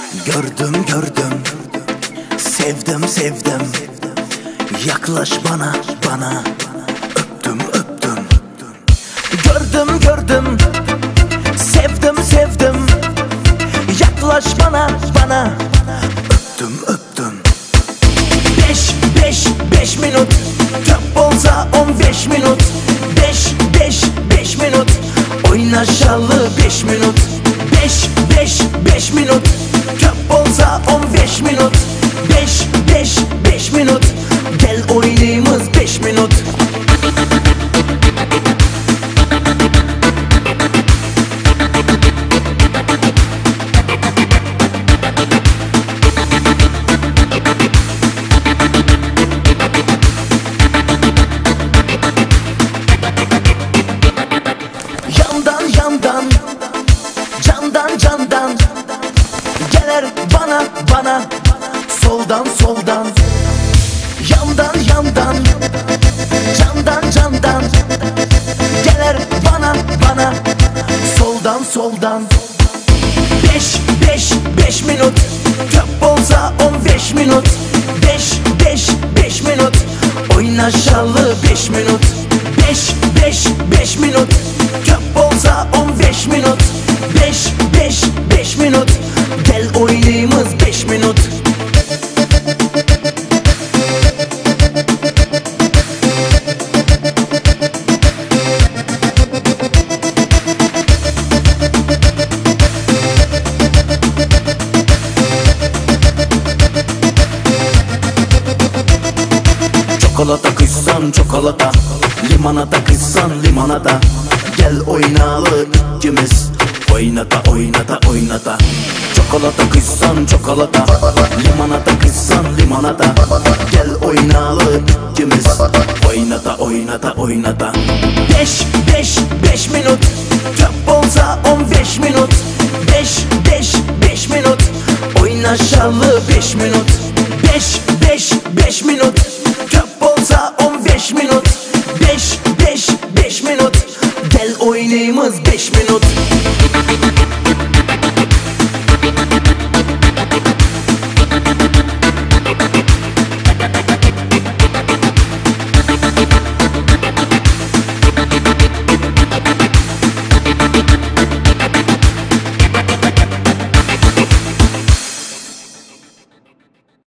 Gördüm gördüm, sevdim sevdim. Yaklaş bana bana, öptüm öptüm. Gördüm gördüm, sevdim sevdim. Yaklaş bana bana, öptüm öptüm. 5 minut, top olsa 15 minut. 5 minut, oynaşalı 5 minut. 5 minut, top olsa 15 minut. 5 minut, gel oynayımız 5 minut. Yandan, candan gelir bana soldan. Yandan, candan gelir bana soldan. 5 minut, top olsa 15 minut. 5 minut, oynaşalı 5 minut. 5 minut, top olsa 15 minut. 5 minut, gel oynayımız 5 minut. Çikolata kıysan çikolata, limonata kıysan limonata. Gel oynalı ikimiz, oynata. Çikolata kıysan çikolata, limonata kıysan limonata. Gel oynalı ikimiz, oynata. 5 minut, top olsa 15 minut. 5 minut, oynaşalı 5 minut. 5 minut, top olsa 15 minut. 5 minut, gel oynayımız 5 minut.